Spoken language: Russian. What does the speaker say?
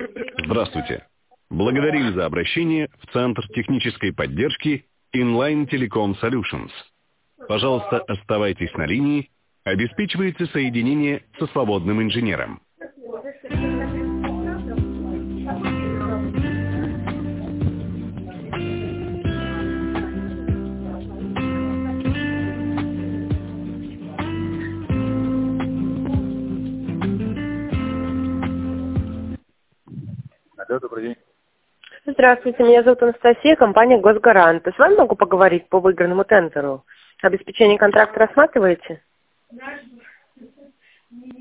Здравствуйте. Благодарим за обращение в Центр технической поддержки Inline Telecom Solutions. Пожалуйста, оставайтесь на линии, обеспечивается соединение со свободным инженером. Алло, добрый день. Здравствуйте, меня зовут Анастасия, компания «Госгарант». С вами могу поговорить по выигранному тендеру? Обеспечение контракта рассматриваете?